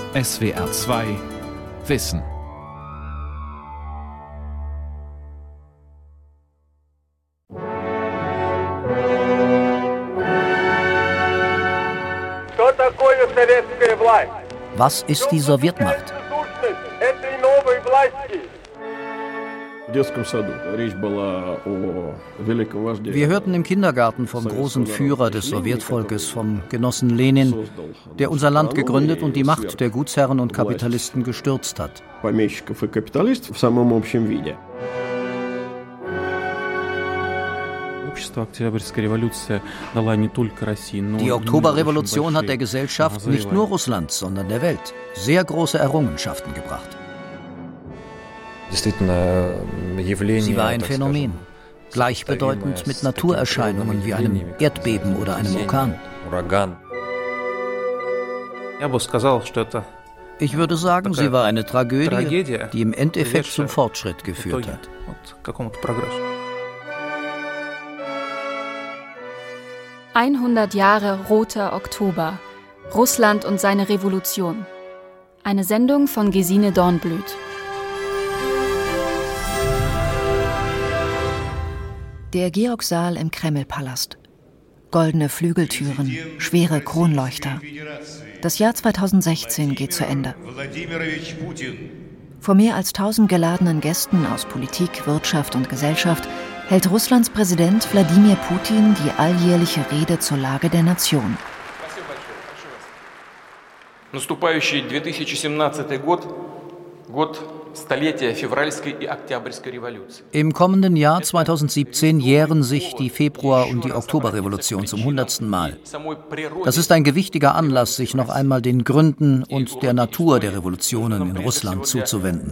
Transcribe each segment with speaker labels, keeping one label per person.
Speaker 1: SWR 2 Wissen.
Speaker 2: Was ist die Sowjetmacht? Wir hörten im Kindergarten vom großen Führer des Sowjetvolkes, vom Genossen Lenin, der unser Land gegründet und die Macht der Gutsherren und Kapitalisten gestürzt hat. Die Oktoberrevolution hat der Gesellschaft nicht nur Russlands, sondern der Welt sehr große Errungenschaften gebracht. Sie war ein Phänomen, gleichbedeutend mit Naturerscheinungen wie einem Erdbeben oder einem Orkan. Ich würde sagen, sie war eine Tragödie, die im Endeffekt zum Fortschritt geführt hat.
Speaker 3: 100 Jahre Roter Oktober. Russland und seine Revolution. Eine Sendung von Gesine Dornblüt.
Speaker 4: Der Georg-Saal im Kremlpalast. Goldene Flügeltüren, schwere Kronleuchter. Das Jahr 2016 geht zu Ende. Vor mehr als 1000 geladenen Gästen aus Politik, Wirtschaft und Gesellschaft hält Russlands Präsident Wladimir Putin die alljährliche Rede zur Lage der Nation.
Speaker 5: Наступающий 2017 год
Speaker 2: Im kommenden Jahr 2017 jähren sich die Februar- und die Oktoberrevolution zum 100. Mal. Das ist ein gewichtiger Anlass, sich noch einmal den Gründen und der Natur der Revolutionen in Russland zuzuwenden.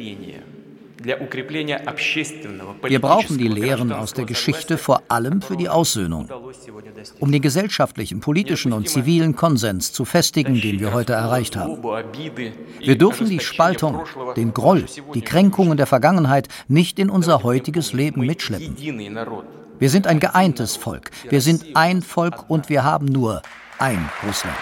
Speaker 2: Wir brauchen die Lehren aus der Geschichte vor allem für die Aussöhnung, um den gesellschaftlichen, politischen und zivilen Konsens zu festigen, den wir heute erreicht haben. Wir dürfen die Spaltung, den Groll, die Kränkungen der Vergangenheit nicht in unser heutiges Leben mitschleppen. Wir sind ein geeintes Volk, wir sind ein Volk und wir haben nur ein Russland.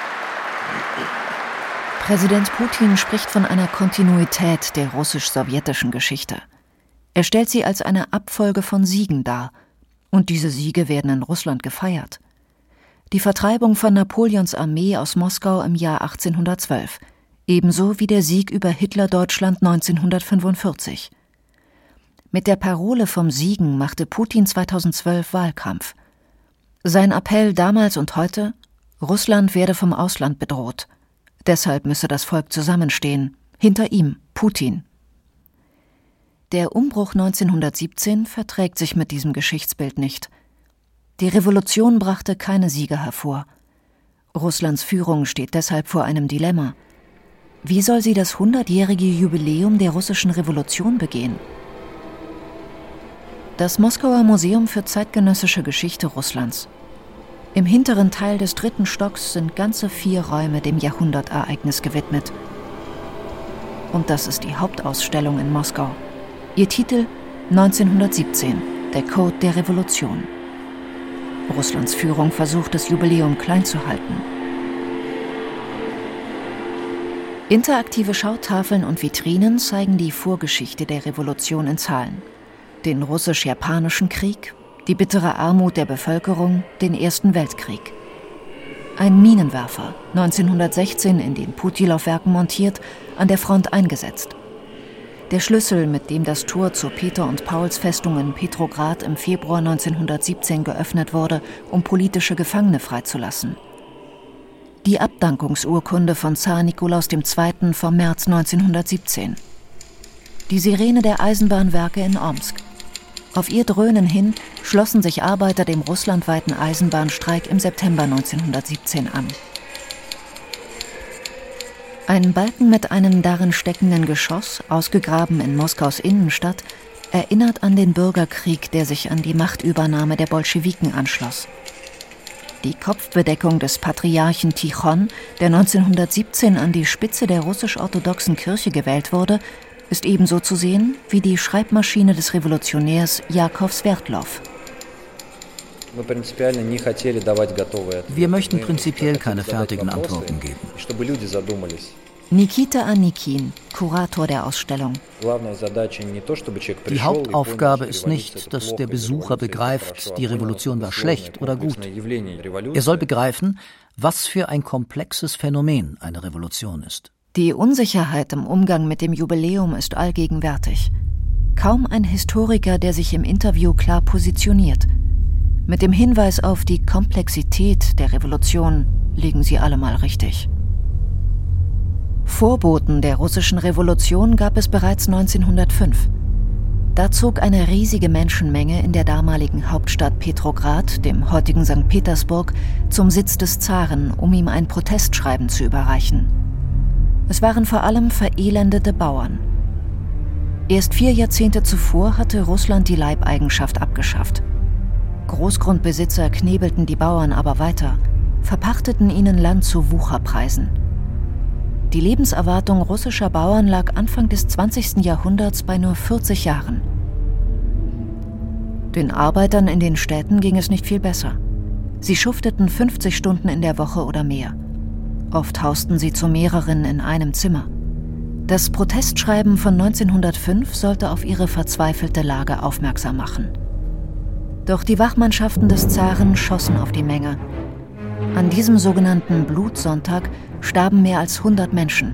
Speaker 4: Präsident Putin spricht von einer Kontinuität der russisch-sowjetischen Geschichte. Er stellt sie als eine Abfolge von Siegen dar. Und diese Siege werden in Russland gefeiert. Die Vertreibung von Napoleons Armee aus Moskau im Jahr 1812, ebenso wie der Sieg über Hitler-Deutschland 1945. Mit der Parole vom Siegen machte Putin 2012 Wahlkampf. Sein Appell damals und heute: Russland werde vom Ausland bedroht. Deshalb müsse das Volk zusammenstehen. Hinter ihm, Putin. Der Umbruch 1917 verträgt sich mit diesem Geschichtsbild nicht. Die Revolution brachte keine Sieger hervor. Russlands Führung steht deshalb vor einem Dilemma. Wie soll sie das 100-jährige Jubiläum der russischen Revolution begehen? Das Moskauer Museum für zeitgenössische Geschichte Russlands. Im hinteren Teil des 3. Stocks sind ganze 4 Räume dem Jahrhundertereignis gewidmet. Und das ist die Hauptausstellung in Moskau. Ihr Titel: 1917, der Code der Revolution. Russlands Führung versucht, das Jubiläum klein zu halten. Interaktive Schautafeln und Vitrinen zeigen die Vorgeschichte der Revolution in Zahlen. Den russisch-japanischen Krieg, die bittere Armut der Bevölkerung, den Ersten Weltkrieg. Ein Minenwerfer, 1916 in den Putilow-Werken montiert, an der Front eingesetzt. Der Schlüssel, mit dem das Tor zur Peter- und Pauls-Festung in Petrograd im Februar 1917 geöffnet wurde, um politische Gefangene freizulassen. Die Abdankungsurkunde von Zar Nikolaus II. Vom März 1917. Die Sirene der Eisenbahnwerke in Omsk. Auf ihr Dröhnen hin schlossen sich Arbeiter dem russlandweiten Eisenbahnstreik im September 1917 an. Ein Balken mit einem darin steckenden Geschoss, ausgegraben in Moskaus Innenstadt, erinnert an den Bürgerkrieg, der sich an die Machtübernahme der Bolschewiken anschloss. Die Kopfbedeckung des Patriarchen Tichon, der 1917 an die Spitze der russisch-orthodoxen Kirche gewählt wurde, ist ebenso zu sehen wie die Schreibmaschine des Revolutionärs Jakow Swerdlow.
Speaker 2: Wir möchten prinzipiell keine fertigen Antworten geben.
Speaker 4: Nikita Anikin, Kurator der Ausstellung.
Speaker 2: Die Hauptaufgabe ist nicht, dass der Besucher begreift, die Revolution war schlecht oder gut. Er soll begreifen, was für ein komplexes Phänomen eine Revolution ist.
Speaker 4: Die Unsicherheit im Umgang mit dem Jubiläum ist allgegenwärtig. Kaum ein Historiker, der sich im Interview klar positioniert. Mit dem Hinweis auf die Komplexität der Revolution liegen sie allemal richtig. Vorboten der russischen Revolution gab es bereits 1905. Da zog eine riesige Menschenmenge in der damaligen Hauptstadt Petrograd, dem heutigen St. Petersburg, zum Sitz des Zaren, um ihm ein Protestschreiben zu überreichen. Es waren vor allem verelendete Bauern. Erst 4 Jahrzehnte zuvor hatte Russland die Leibeigenschaft abgeschafft. Großgrundbesitzer knebelten die Bauern aber weiter, verpachteten ihnen Land zu Wucherpreisen. Die Lebenserwartung russischer Bauern lag Anfang des 20. Jahrhunderts bei nur 40 Jahren. Den Arbeitern in den Städten ging es nicht viel besser. Sie schufteten 50 Stunden in der Woche oder mehr. Oft hausten sie zu mehreren in einem Zimmer. Das Protestschreiben von 1905 sollte auf ihre verzweifelte Lage aufmerksam machen. Doch die Wachmannschaften des Zaren schossen auf die Menge. An diesem sogenannten Blutsonntag starben mehr als 100 Menschen.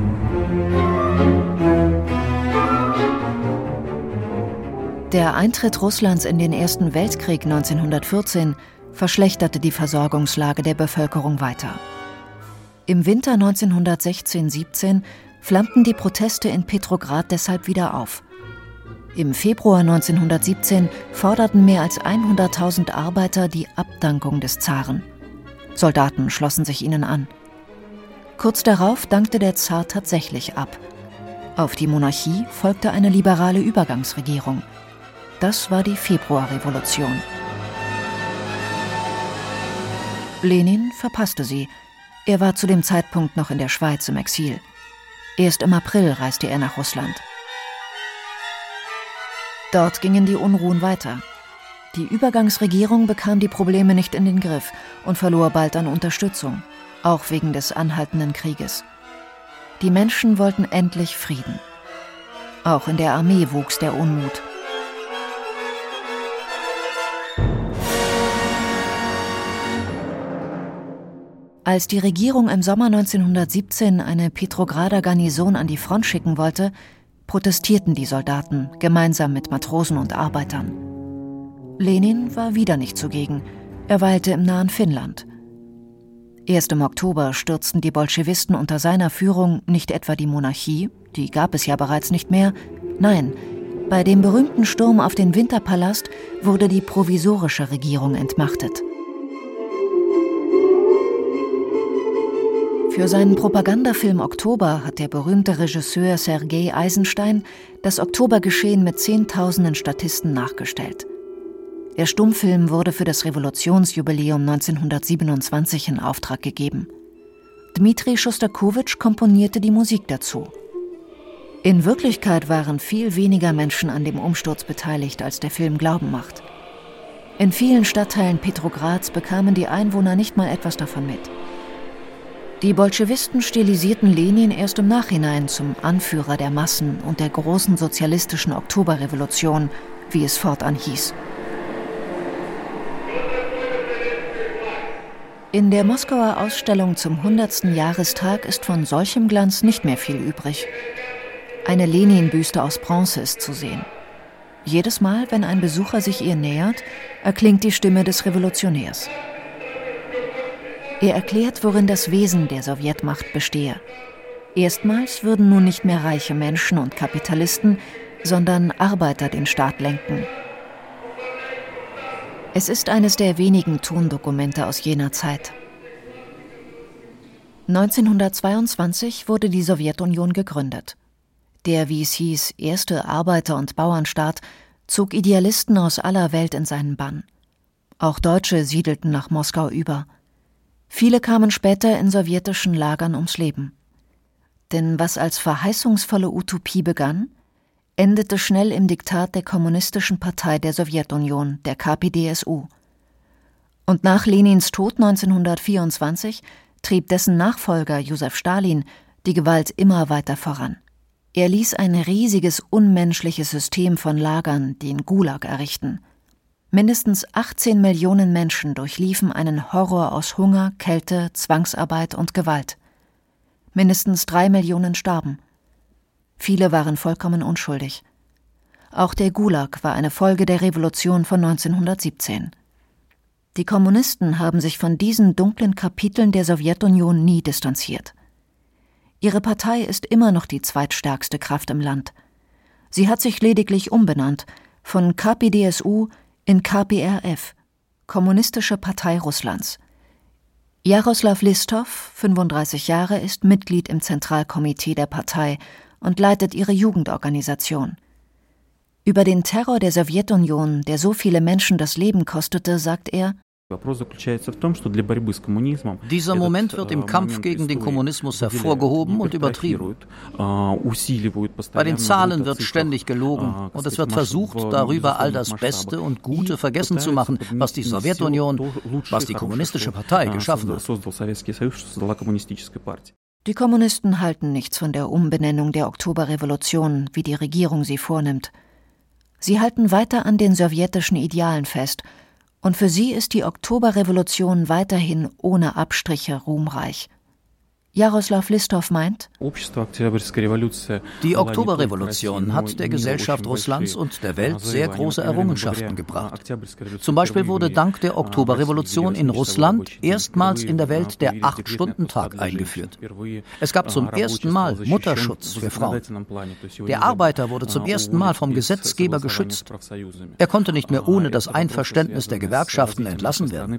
Speaker 4: Der Eintritt Russlands in den Ersten Weltkrieg 1914 verschlechterte die Versorgungslage der Bevölkerung weiter. Im Winter 1916/17 flammten die Proteste in Petrograd deshalb wieder auf. Im Februar 1917 forderten mehr als 100.000 Arbeiter die Abdankung des Zaren. Soldaten schlossen sich ihnen an. Kurz darauf dankte der Zar tatsächlich ab. Auf die Monarchie folgte eine liberale Übergangsregierung. Das war die Februarrevolution. Lenin verpasste sie. Er war zu dem Zeitpunkt noch in der Schweiz im Exil. Erst im April reiste er nach Russland. Dort gingen die Unruhen weiter. Die Übergangsregierung bekam die Probleme nicht in den Griff und verlor bald an Unterstützung, auch wegen des anhaltenden Krieges. Die Menschen wollten endlich Frieden. Auch in der Armee wuchs der Unmut. Als die Regierung im Sommer 1917 eine Petrograder Garnison an die Front schicken wollte, protestierten die Soldaten gemeinsam mit Matrosen und Arbeitern. Lenin war wieder nicht zugegen. Er weilte im nahen Finnland. Erst im Oktober stürzten die Bolschewisten unter seiner Führung nicht etwa die Monarchie, die gab es ja bereits nicht mehr. Nein, bei dem berühmten Sturm auf den Winterpalast wurde die provisorische Regierung entmachtet. Für seinen Propagandafilm Oktober hat der berühmte Regisseur Sergei Eisenstein das Oktobergeschehen mit Zehntausenden Statisten nachgestellt. Der Stummfilm wurde für das Revolutionsjubiläum 1927 in Auftrag gegeben. Dmitri Schostakowitsch komponierte die Musik dazu. In Wirklichkeit waren viel weniger Menschen an dem Umsturz beteiligt, als der Film glauben macht. In vielen Stadtteilen Petrograds bekamen die Einwohner nicht mal etwas davon mit. Die Bolschewisten stilisierten Lenin erst im Nachhinein zum Anführer der Massen und der großen sozialistischen Oktoberrevolution, wie es fortan hieß. In der Moskauer Ausstellung zum 100. Jahrestag ist von solchem Glanz nicht mehr viel übrig. Eine Lenin-Büste aus Bronze ist zu sehen. Jedes Mal, wenn ein Besucher sich ihr nähert, erklingt die Stimme des Revolutionärs. Er erklärt, worin das Wesen der Sowjetmacht bestehe. Erstmals würden nun nicht mehr reiche Menschen und Kapitalisten, sondern Arbeiter den Staat lenken. Es ist eines der wenigen Tondokumente aus jener Zeit. 1922 wurde die Sowjetunion gegründet. Der, wie es hieß, erste Arbeiter- und Bauernstaat zog Idealisten aus aller Welt in seinen Bann. Auch Deutsche siedelten nach Moskau über. Viele kamen später in sowjetischen Lagern ums Leben. Denn was als verheißungsvolle Utopie begann, endete schnell im Diktat der Kommunistischen Partei der Sowjetunion, der KPdSU. Und nach Lenins Tod 1924 trieb dessen Nachfolger Josef Stalin die Gewalt immer weiter voran. Er ließ ein riesiges, unmenschliches System von Lagern, den Gulag, errichten. Mindestens 18 Millionen Menschen durchliefen einen Horror aus Hunger, Kälte, Zwangsarbeit und Gewalt. Mindestens 3 Millionen starben. Viele waren vollkommen unschuldig. Auch der Gulag war eine Folge der Revolution von 1917. Die Kommunisten haben sich von diesen dunklen Kapiteln der Sowjetunion nie distanziert. Ihre Partei ist immer noch die zweitstärkste Kraft im Land. Sie hat sich lediglich umbenannt von KPDSU in KPRF, Kommunistische Partei Russlands. Jaroslaw Listov, 35 Jahre, ist Mitglied im Zentralkomitee der Partei und leitet ihre Jugendorganisation. Über den Terror der Sowjetunion, der so viele Menschen das Leben kostete, sagt er:
Speaker 2: Dieser Moment wird im Kampf gegen den Kommunismus hervorgehoben und übertrieben. Bei den Zahlen wird ständig gelogen und es wird versucht, darüber all das Beste und Gute vergessen zu machen, was die Sowjetunion, was die Kommunistische Partei geschaffen hat.
Speaker 4: Die Kommunisten halten nichts von der Umbenennung der Oktoberrevolution, wie die Regierung sie vornimmt. Sie halten weiter an den sowjetischen Idealen fest, und für sie ist die Oktoberrevolution weiterhin ohne Abstriche ruhmreich. Jaroslaw Listov meint:
Speaker 2: Die Oktoberrevolution hat der Gesellschaft Russlands und der Welt sehr große Errungenschaften gebracht. Zum Beispiel wurde dank der Oktoberrevolution in Russland erstmals in der Welt der 8-Stunden-Tag eingeführt. Es gab zum ersten Mal Mutterschutz für Frauen. Der Arbeiter wurde zum ersten Mal vom Gesetzgeber geschützt. Er konnte nicht mehr ohne das Einverständnis der Gewerkschaften entlassen werden.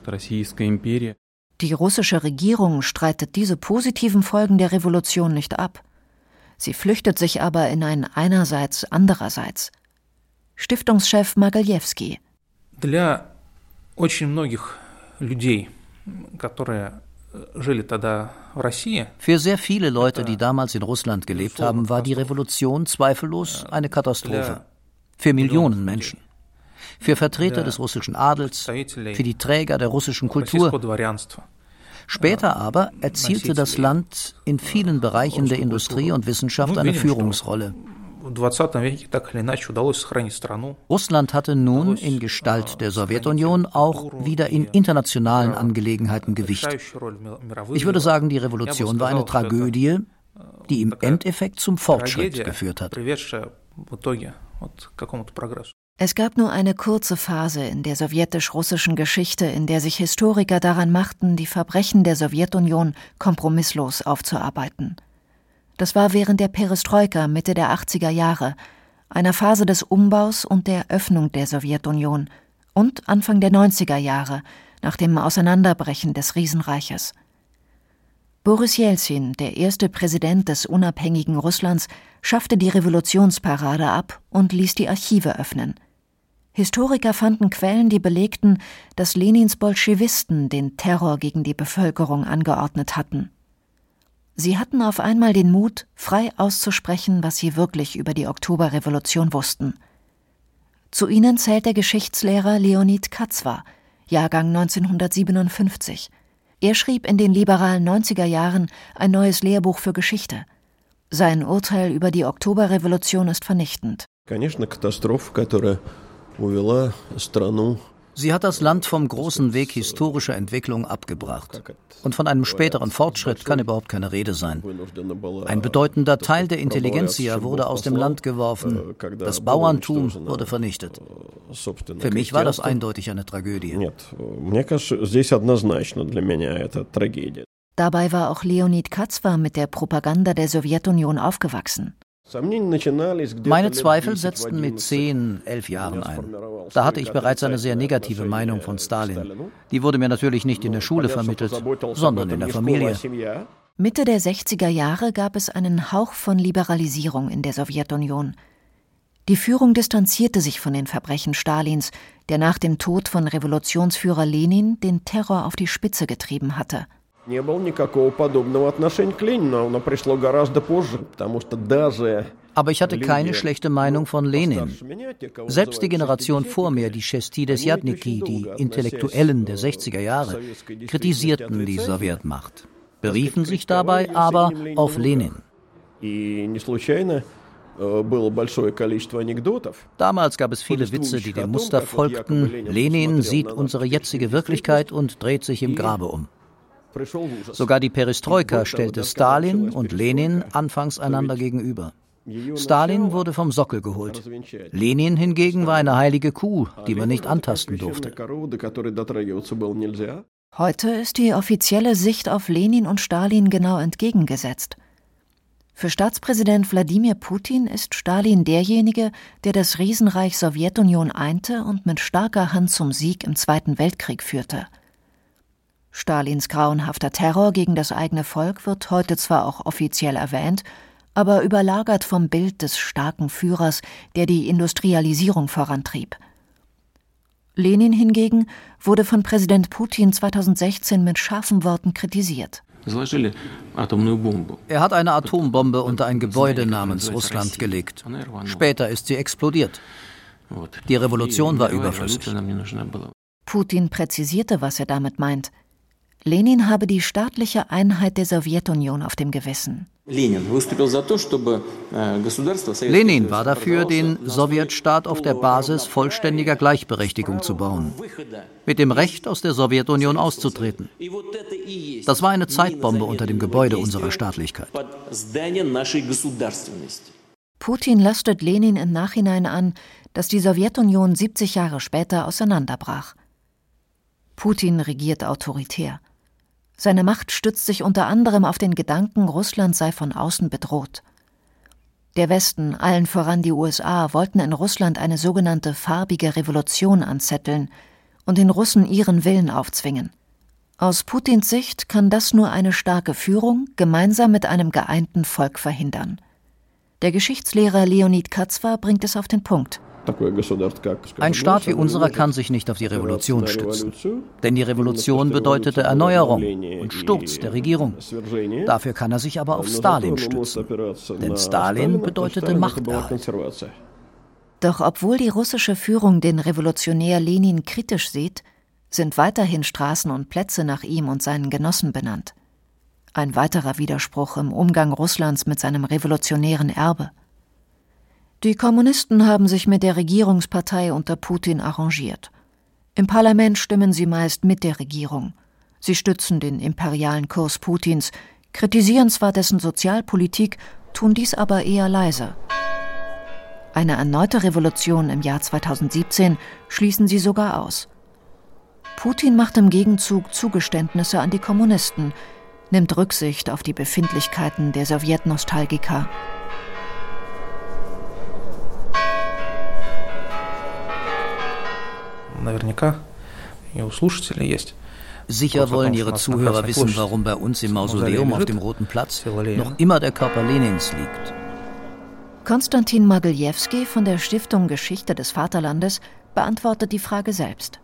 Speaker 4: Die russische Regierung streitet diese positiven Folgen der Revolution nicht ab. Sie flüchtet sich aber in ein Einerseits, Andererseits. Stiftungschef Magaljewski:
Speaker 2: Für sehr viele Leute, die damals in Russland gelebt haben, war die Revolution zweifellos eine Katastrophe. Für Millionen Menschen. Für Vertreter des russischen Adels, für die Träger der russischen Kultur. Später aber erzielte das Land in vielen Bereichen der Industrie und Wissenschaft eine Führungsrolle. Russland hatte nun in Gestalt der Sowjetunion auch wieder in internationalen Angelegenheiten Gewicht. Ich würde sagen, die Revolution war eine Tragödie, die im Endeffekt zum Fortschritt geführt hat.
Speaker 4: Es gab nur eine kurze Phase in der sowjetisch-russischen Geschichte, in der sich Historiker daran machten, die Verbrechen der Sowjetunion kompromisslos aufzuarbeiten. Das war während der Perestroika Mitte der 80er Jahre, einer Phase des Umbaus und der Öffnung der Sowjetunion, und Anfang der 90er Jahre, nach dem Auseinanderbrechen des Riesenreiches. Boris Jelzin, der erste Präsident des unabhängigen Russlands, schaffte die Revolutionsparade ab und ließ die Archive öffnen. Historiker fanden Quellen, die belegten, dass Lenins Bolschewisten den Terror gegen die Bevölkerung angeordnet hatten. Sie hatten auf einmal den Mut, frei auszusprechen, was sie wirklich über die Oktoberrevolution wussten. Zu ihnen zählt der Geschichtslehrer Leonid Katzwa, Jahrgang 1957. Er schrieb in den liberalen 90er Jahren ein neues Lehrbuch für Geschichte. Sein Urteil über die Oktoberrevolution ist vernichtend.
Speaker 2: Sie hat das Land vom großen Weg historischer Entwicklung abgebracht. Und von einem späteren Fortschritt kann überhaupt keine Rede sein. Ein bedeutender Teil der Intelligenzia wurde aus dem Land geworfen. Das Bauerntum wurde vernichtet. Für mich war das eindeutig eine Tragödie.
Speaker 4: Dabei war auch Leonid Katzwa mit der Propaganda der Sowjetunion aufgewachsen.
Speaker 2: Meine Zweifel setzten mit 10, 11 Jahren ein. Da hatte ich bereits eine sehr negative Meinung von Stalin. Die wurde mir natürlich nicht in der Schule vermittelt, sondern in der Familie.
Speaker 4: Mitte der 60er Jahre gab es einen Hauch von Liberalisierung in der Sowjetunion. Die Führung distanzierte sich von den Verbrechen Stalins, der nach dem Tod von Revolutionsführer Lenin den Terror auf die Spitze getrieben hatte.
Speaker 2: Aber ich hatte keine schlechte Meinung von Lenin. Selbst die Generation vor mir, die Chestidesjadniki, die Intellektuellen der 60er Jahre, kritisierten die Sowjetmacht, beriefen sich dabei aber auf Lenin. Damals gab es viele Witze, die dem Muster folgten: Lenin sieht unsere jetzige Wirklichkeit und dreht sich im Grabe um. Sogar die Perestroika stellte Stalin und Lenin anfangs einander gegenüber. Stalin wurde vom Sockel geholt. Lenin hingegen war eine heilige Kuh, die man nicht antasten durfte.
Speaker 4: Heute ist die offizielle Sicht auf Lenin und Stalin genau entgegengesetzt. Für Staatspräsident Wladimir Putin ist Stalin derjenige, der das Riesenreich Sowjetunion einte und mit starker Hand zum Sieg im Zweiten Weltkrieg führte. Stalins grauenhafter Terror gegen das eigene Volk wird heute zwar auch offiziell erwähnt, aber überlagert vom Bild des starken Führers, der die Industrialisierung vorantrieb. Lenin hingegen wurde von Präsident Putin 2016 mit scharfen Worten kritisiert.
Speaker 2: Er hat eine Atombombe unter ein Gebäude namens Russland gelegt. Später ist sie explodiert. Die Revolution war überflüssig.
Speaker 4: Putin präzisierte, was er damit meint. Lenin habe die staatliche Einheit der Sowjetunion auf dem Gewissen.
Speaker 2: Lenin war dafür, den Sowjetstaat auf der Basis vollständiger Gleichberechtigung zu bauen, mit dem Recht, aus der Sowjetunion auszutreten. Das war eine Zeitbombe unter dem Gebäude unserer Staatlichkeit.
Speaker 4: Putin lastet Lenin im Nachhinein an, dass die Sowjetunion 70 Jahre später auseinanderbrach. Putin regiert autoritär. Seine Macht stützt sich unter anderem auf den Gedanken, Russland sei von außen bedroht. Der Westen, allen voran die USA, wollten in Russland eine sogenannte farbige Revolution anzetteln und den Russen ihren Willen aufzwingen. Aus Putins Sicht kann das nur eine starke Führung gemeinsam mit einem geeinten Volk verhindern. Der Geschichtslehrer Leonid Katzwa bringt es auf den Punkt.
Speaker 2: Ein Staat wie unserer kann sich nicht auf die Revolution stützen. Denn die Revolution bedeutete Erneuerung und Sturz der Regierung. Dafür kann er sich aber auf Stalin stützen. Denn Stalin bedeutete Machterhalt.
Speaker 4: Doch obwohl die russische Führung den Revolutionär Lenin kritisch sieht, sind weiterhin Straßen und Plätze nach ihm und seinen Genossen benannt. Ein weiterer Widerspruch im Umgang Russlands mit seinem revolutionären Erbe. Die Kommunisten haben sich mit der Regierungspartei unter Putin arrangiert. Im Parlament stimmen sie meist mit der Regierung. Sie stützen den imperialen Kurs Putins, kritisieren zwar dessen Sozialpolitik, tun dies aber eher leise. Eine erneute Revolution im Jahr 2017 schließen sie sogar aus. Putin macht im Gegenzug Zugeständnisse an die Kommunisten, nimmt Rücksicht auf die Befindlichkeiten der Sowjetnostalgiker.
Speaker 2: Sicher wollen Ihre Zuhörer wissen, warum bei uns im Mausoleum auf dem Roten Platz noch immer der Körper Lenins liegt.
Speaker 4: Konstantin Mogiljewski von der Stiftung Geschichte des Vaterlandes beantwortet die Frage selbst.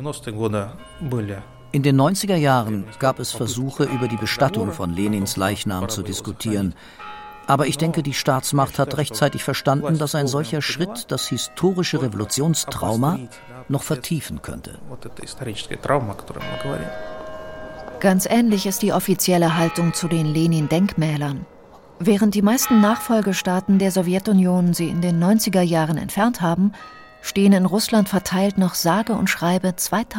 Speaker 2: In den 90er Jahren gab es Versuche, über die Bestattung von Lenins Leichnam zu diskutieren. Aber ich denke, die Staatsmacht hat rechtzeitig verstanden, dass ein solcher Schritt das historische Revolutionstrauma noch vertiefen könnte.
Speaker 4: Ganz ähnlich ist die offizielle Haltung zu den Lenin-Denkmälern. Während die meisten Nachfolgestaaten der Sowjetunion sie in den 90er Jahren entfernt haben, stehen in Russland verteilt noch sage und schreibe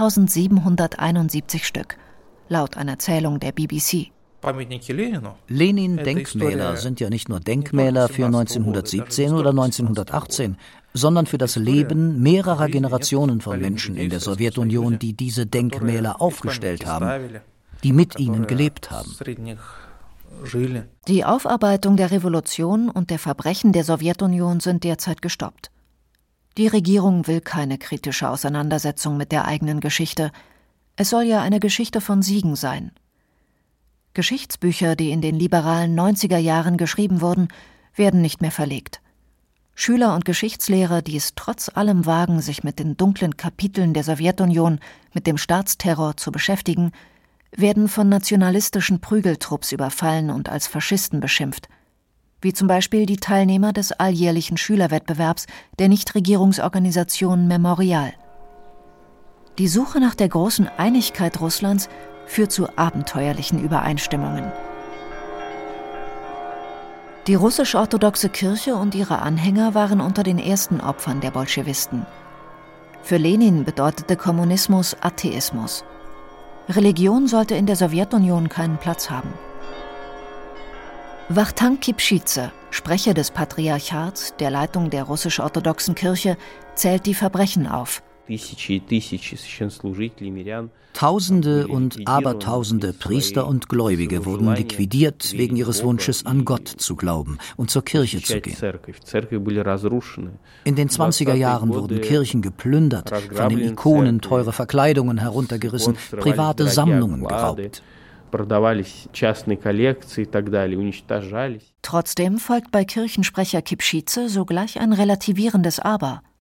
Speaker 4: 2771 Stück, laut einer Zählung der BBC.
Speaker 2: Lenin-Denkmäler sind ja nicht nur Denkmäler für 1917 oder 1918, sondern für das Leben mehrerer Generationen von Menschen in der Sowjetunion, die diese Denkmäler aufgestellt haben, die mit ihnen gelebt haben.
Speaker 4: Die Aufarbeitung der Revolution und der Verbrechen der Sowjetunion sind derzeit gestoppt. Die Regierung will keine kritische Auseinandersetzung mit der eigenen Geschichte. Es soll ja eine Geschichte von Siegen sein. Geschichtsbücher, die in den liberalen 90er Jahren geschrieben wurden, werden nicht mehr verlegt. Schüler und Geschichtslehrer, die es trotz allem wagen, sich mit den dunklen Kapiteln der Sowjetunion, mit dem Staatsterror zu beschäftigen, werden von nationalistischen Prügeltrupps überfallen und als Faschisten beschimpft. wie zum Beispiel die Teilnehmer des alljährlichen Schülerwettbewerbs der Nichtregierungsorganisation Memorial. Die Suche nach der großen Einigkeit Russlands führt zu abenteuerlichen Übereinstimmungen. Die russisch-orthodoxe Kirche und ihre Anhänger waren unter den ersten Opfern der Bolschewisten. Für Lenin bedeutete Kommunismus Atheismus. Religion sollte in der Sowjetunion keinen Platz haben. Wachtank Kipschidze, Sprecher des Patriarchats, der Leitung der russisch-orthodoxen Kirche, zählt die Verbrechen auf.
Speaker 2: Tausende und Abertausende Priester und Gläubige wurden liquidiert wegen ihres Wunsches, an Gott zu glauben und zur Kirche zu gehen. In den 20er Jahren wurden Kirchen geplündert, von den Ikonen teure Verkleidungen heruntergerissen, private Sammlungen geraubt.
Speaker 4: Trotzdem folgt bei Kirchensprecher Kipschidze sogleich ein relativierendes Aber.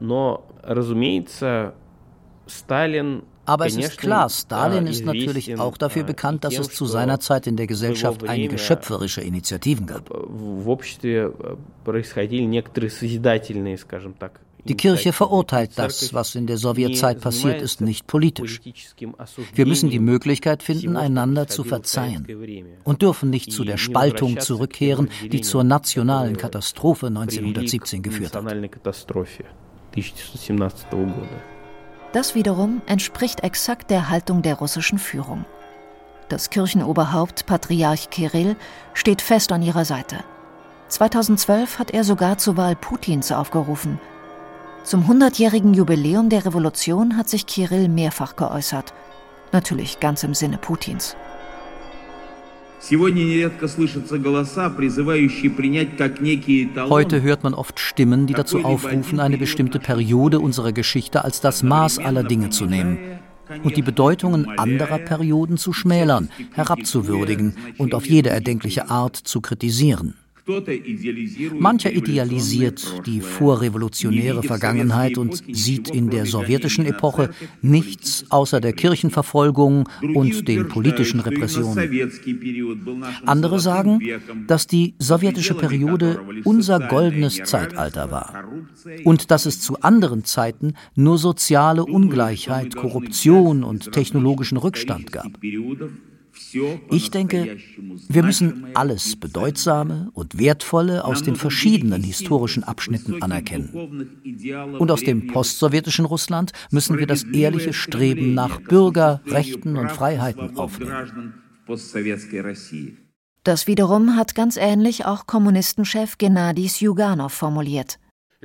Speaker 2: Aber es ist klar, Stalin ist natürlich auch dafür bekannt, dass es zu seiner Zeit in der Gesellschaft einige schöpferische Initiativen gab. Die Kirche verurteilt das, was in der Sowjetzeit passiert ist, nicht politisch. Wir müssen die Möglichkeit finden, einander zu verzeihen und dürfen nicht zu der Spaltung zurückkehren, die zur nationalen Katastrophe 1917 geführt hat.
Speaker 4: Das wiederum entspricht exakt der Haltung der russischen Führung. Das Kirchenoberhaupt Patriarch Kirill steht fest an ihrer Seite. 2012 hat er sogar zur Wahl Putins aufgerufen. Zum 100-jährigen Jubiläum der Revolution hat sich Kirill mehrfach geäußert. Natürlich ganz im Sinne Putins.
Speaker 2: Heute hört man oft Stimmen, die dazu aufrufen, eine bestimmte Periode unserer Geschichte als das Maß aller Dinge zu nehmen und die Bedeutungen anderer Perioden zu schmälern, herabzuwürdigen und auf jede erdenkliche Art zu kritisieren. Mancher idealisiert die vorrevolutionäre Vergangenheit und sieht in der sowjetischen Epoche nichts außer der Kirchenverfolgung und den politischen Repressionen. Andere sagen, dass die sowjetische Periode unser goldenes Zeitalter war und dass es zu anderen Zeiten nur soziale Ungleichheit, Korruption und technologischen Rückstand gab. Ich denke, wir müssen alles Bedeutsame und Wertvolle aus den verschiedenen historischen Abschnitten anerkennen. Und aus dem postsowjetischen Russland müssen wir das ehrliche Streben nach Bürgerrechten und Freiheiten aufnehmen.
Speaker 4: Das wiederum hat ganz ähnlich auch Kommunistenchef Gennadi Sjuganov formuliert.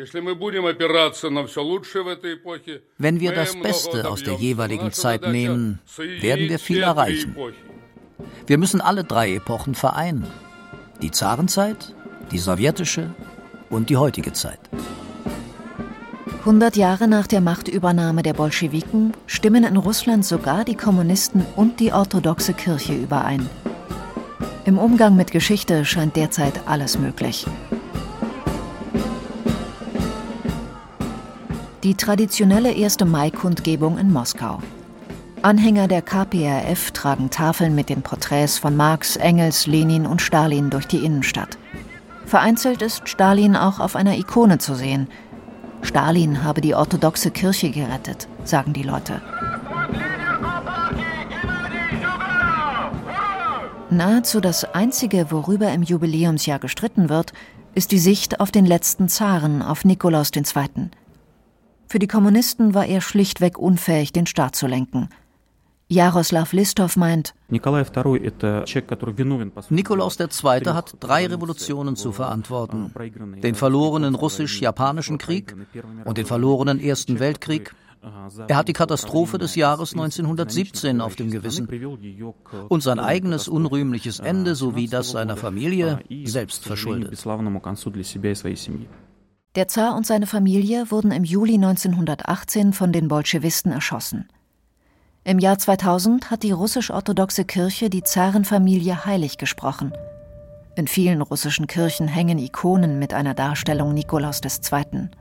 Speaker 2: Wenn wir das Beste aus der jeweiligen Zeit nehmen, werden wir viel erreichen. Wir müssen alle drei Epochen vereinen. Die Zarenzeit, die sowjetische und die heutige Zeit.
Speaker 4: 100 Jahre nach der Machtübernahme der Bolschewiken stimmen in Russland sogar die Kommunisten und die orthodoxe Kirche überein. Im Umgang mit Geschichte scheint derzeit alles möglich. Die traditionelle 1. Mai-Kundgebung in Moskau. Anhänger der KPRF tragen Tafeln mit den Porträts von Marx, Engels, Lenin und Stalin durch die Innenstadt. Vereinzelt ist Stalin auch auf einer Ikone zu sehen. Stalin habe die orthodoxe Kirche gerettet, sagen die Leute. Nahezu das Einzige, worüber im Jubiläumsjahr gestritten wird, ist die Sicht auf den letzten Zaren, auf Nikolaus II. Für die Kommunisten war er schlichtweg unfähig, den Staat zu lenken. Jaroslav Listov meint,
Speaker 2: Nikolaus II. Hat 3 Revolutionen zu verantworten. Den verlorenen russisch-japanischen Krieg und den verlorenen Ersten Weltkrieg. Er hat die Katastrophe des Jahres 1917 auf dem Gewissen und sein eigenes unrühmliches Ende sowie das seiner Familie selbst verschuldet.
Speaker 4: Der Zar und seine Familie wurden im Juli 1918 von den Bolschewisten erschossen. Im Jahr 2000 hat die russisch-orthodoxe Kirche die Zarenfamilie heilig gesprochen. In vielen russischen Kirchen hängen Ikonen mit einer Darstellung Nikolaus II.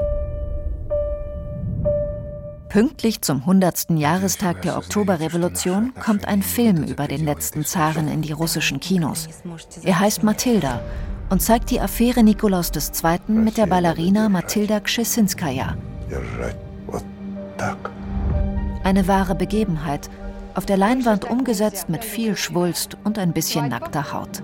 Speaker 4: Pünktlich zum 100. Jahrestag der Oktoberrevolution kommt ein Film über den letzten Zaren in die russischen Kinos. Er heißt Mathilda und zeigt die Affäre Nikolaus II. Mit der Ballerina Matilda Kschessinskaja. Eine wahre Begebenheit, auf der Leinwand umgesetzt mit viel Schwulst und ein bisschen nackter Haut.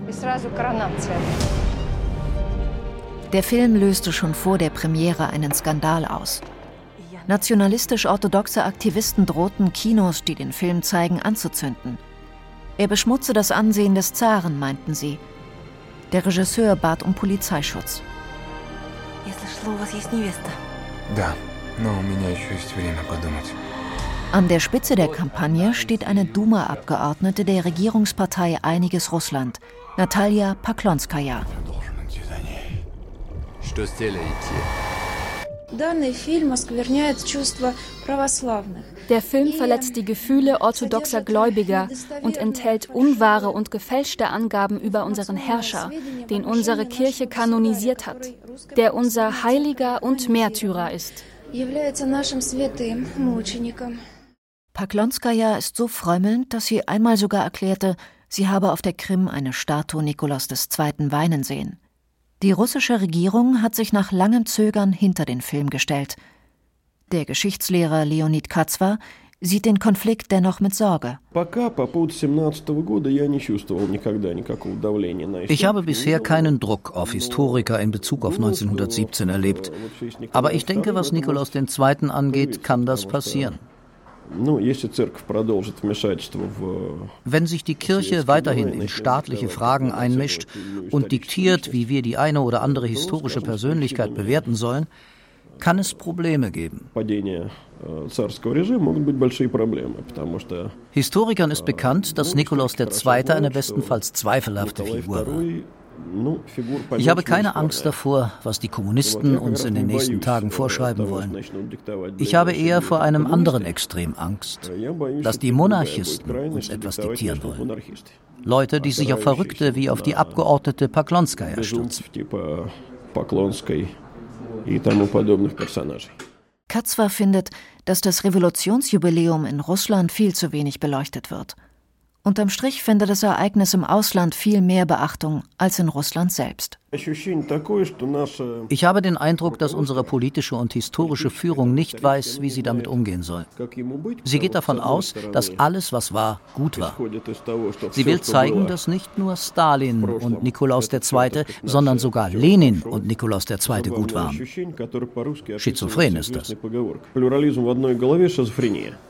Speaker 4: Der Film löste schon vor der Premiere einen Skandal aus. Nationalistisch-orthodoxe Aktivisten drohten, Kinos, die den Film zeigen, anzuzünden. Er beschmutze das Ansehen des Zaren, meinten sie. Der Regisseur bat um Polizeischutz. An der Spitze der Kampagne steht eine Duma-Abgeordnete der Regierungspartei Einiges Russland, Natalja Poklonskaja.
Speaker 3: Der Film verletzt die Gefühle orthodoxer Gläubiger und enthält unwahre und gefälschte Angaben über unseren Herrscher, den unsere Kirche kanonisiert hat, der unser Heiliger und Märtyrer ist.
Speaker 4: Poklonskaja ist so frömmelnd, dass sie einmal sogar erklärte, sie habe auf der Krim eine Statue Nikolaus II. Weinen sehen. Die russische Regierung hat sich nach langem Zögern hinter den Film gestellt. Der Geschichtslehrer Leonid Katzwa sieht den Konflikt dennoch mit Sorge.
Speaker 2: Ich habe bisher keinen Druck auf Historiker in Bezug auf 1917 erlebt. Aber ich denke, was Nikolaus II. Angeht, kann das passieren. Wenn sich die Kirche weiterhin in staatliche Fragen einmischt und diktiert, wie wir die eine oder andere historische Persönlichkeit bewerten sollen, kann es Probleme geben. Historikern ist bekannt, dass Nikolaus II. Eine bestenfalls zweifelhafte Figur war. Ich habe keine Angst davor, was die Kommunisten uns in den nächsten Tagen vorschreiben wollen. Ich habe eher vor einem anderen Extrem Angst, dass die Monarchisten uns etwas diktieren wollen. Leute, die sich auf Verrückte wie auf die Abgeordnete Poklonskaja stürzen.
Speaker 4: Katzwa findet, dass das Revolutionsjubiläum in Russland viel zu wenig beleuchtet wird. Unterm Strich findet das Ereignis im Ausland viel mehr Beachtung als in Russland selbst.
Speaker 2: Ich habe den Eindruck, dass unsere politische und historische Führung nicht weiß, wie sie damit umgehen soll. Sie geht davon aus, dass alles, was war, gut war. Sie will zeigen, dass nicht nur Stalin und Nikolaus II., sondern sogar Lenin und Nikolaus II. Gut waren. Schizophren ist das.